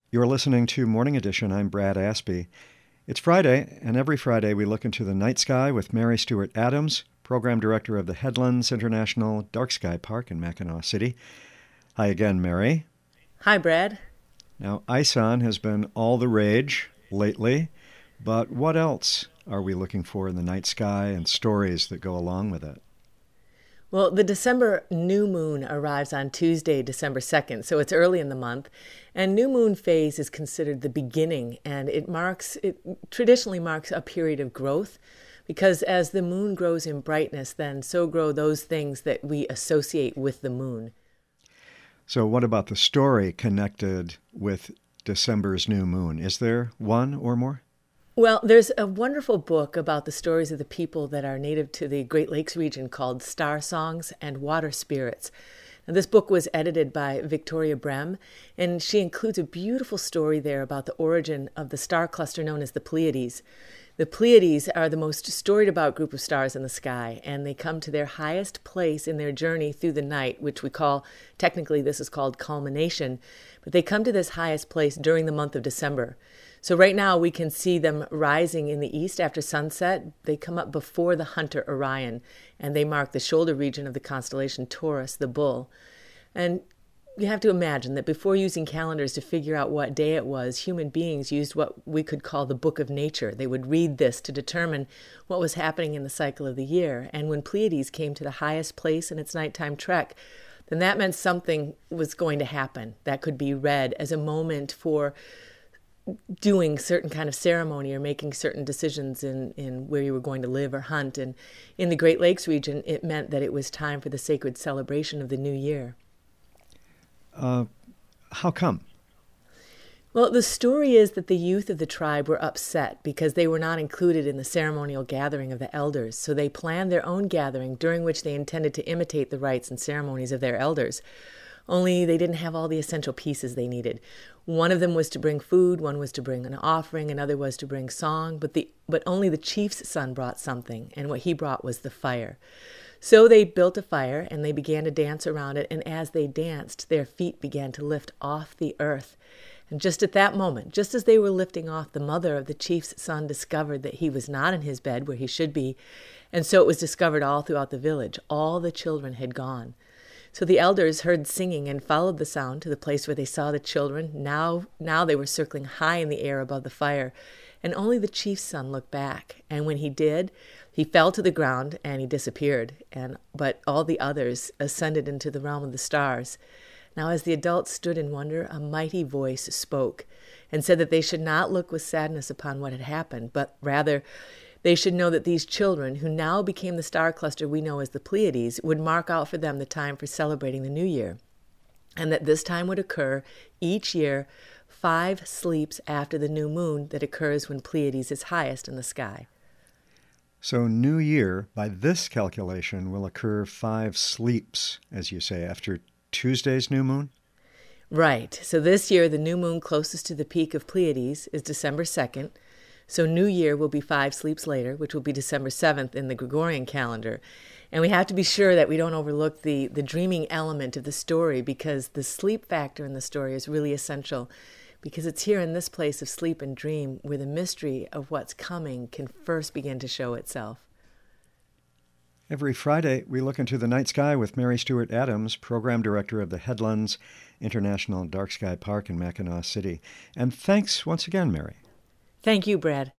You're listening to Morning Edition. I'm Brad Aspie. It's Friday, and every Friday we look into the night sky with Mary Stewart Adams, Program Director of the Headlands International Dark Sky Park in Mackinac City. Hi again, Mary. Hi, Brad. Now, ISON has been all the rage lately, but what else are we looking for in the night sky and stories that go along with it? Well, the December new moon arrives on Tuesday, December 2nd, so it's early in the month. And new moon phase is considered the beginning, and it traditionally marks a period of growth, because as the moon grows in brightness, then so grow those things that we associate with the moon. So what about the story connected with December's new moon? Is there one or more? Well, there's a wonderful book about the stories of the people that are native to the Great Lakes region called Star Songs and Water Spirits. Now, this book was edited by Victoria Brem, and she includes a beautiful story there about the origin of the star cluster known as the Pleiades. The Pleiades are the most storied about group of stars in the sky, and they come to their highest place in their journey through the night, which technically this is called culmination, but they come to this highest place during the month of December. So right now we can see them rising in the east after sunset. They come up before the hunter Orion, and they mark the shoulder region of the constellation Taurus, the bull. And you have to imagine that before using calendars to figure out what day it was, human beings used what we could call the book of nature. They would read this to determine what was happening in the cycle of the year. And when Pleiades came to the highest place in its nighttime trek, then that meant something was going to happen. That could be read as a moment for doing certain kind of ceremony or making certain decisions in where you were going to live or hunt. And in the Great Lakes region, it meant that it was time for the sacred celebration of the new year. How come? Well, the story is that the youth of the tribe were upset because they were not included in the ceremonial gathering of the elders. So they planned their own gathering during which they intended to imitate the rites and ceremonies of their elders. Only they didn't have all the essential pieces they needed. One of them was to bring food, one was to bring an offering, another was to bring song, but only the chief's son brought something, and what he brought was the fire. So they built a fire, and they began to dance around it, and as they danced, their feet began to lift off the earth. And just at that moment, just as they were lifting off, the mother of the chief's son discovered that he was not in his bed where he should be, and so it was discovered all throughout the village. All the children had gone. So the elders heard singing and followed the sound to the place where they saw the children. Now they were circling high in the air above the fire, and only the chief's son looked back. And when he did, he fell to the ground and he disappeared. But all the others ascended into the realm of the stars. Now as the adults stood in wonder, a mighty voice spoke and said that they should not look with sadness upon what had happened, but rather they should know that these children, who now became the star cluster we know as the Pleiades, would mark out for them the time for celebrating the new year, and that this time would occur each year 5 sleeps after the new moon that occurs when Pleiades is highest in the sky. So New Year, by this calculation, will occur 5 sleeps, as you say, after Tuesday's new moon? Right. So this year, the new moon closest to the peak of Pleiades is December 2nd. So New Year will be 5 sleeps later, which will be December 7th in the Gregorian calendar. And we have to be sure that we don't overlook the dreaming element of the story, because the sleep factor in the story is really essential, because it's here in this place of sleep and dream where the mystery of what's coming can first begin to show itself. Every Friday, we look into the night sky with Mary Stewart Adams, Program Director of the Headlands International Dark Sky Park in Mackinac City. And thanks once again, Mary. Thank you, Brad.